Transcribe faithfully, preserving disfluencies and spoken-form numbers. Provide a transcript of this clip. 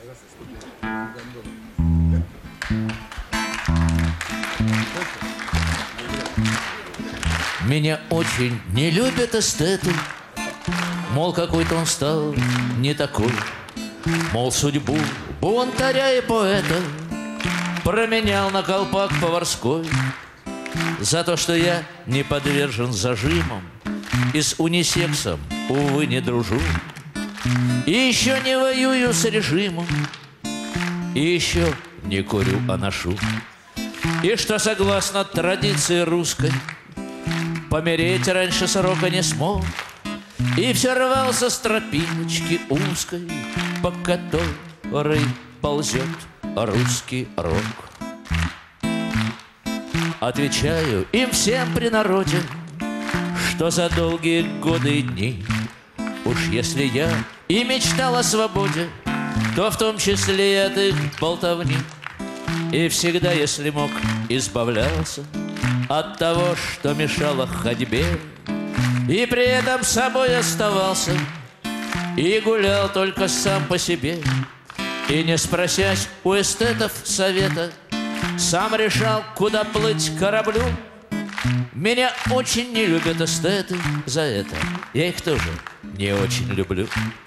Меня очень не любят эстеты, мол, какой-то он стал не такой. Мол, судьбу бунтаря и поэта променял на колпак поварской. За то, что я не подвержен зажимам и с унисексом, увы, не дружу. И еще не воюю с режимом, и еще не курю, а ношу. И что, согласно традиции русской, помереть раньше срока не смог. И все рвался с тропиночки узкой, по которой ползет русский рок. Отвечаю им всем при народе, что за долгие годы и дни, уж если я и мечтал о свободе, то в том числе и от их болтовни. И всегда, если мог, избавлялся от того, что мешало ходьбе, и при этом собой оставался, и гулял только сам по себе. И не спросясь у эстетов совета, сам решал, куда плыть кораблю. Меня очень не любят эстеты за это, я их тоже не очень люблю.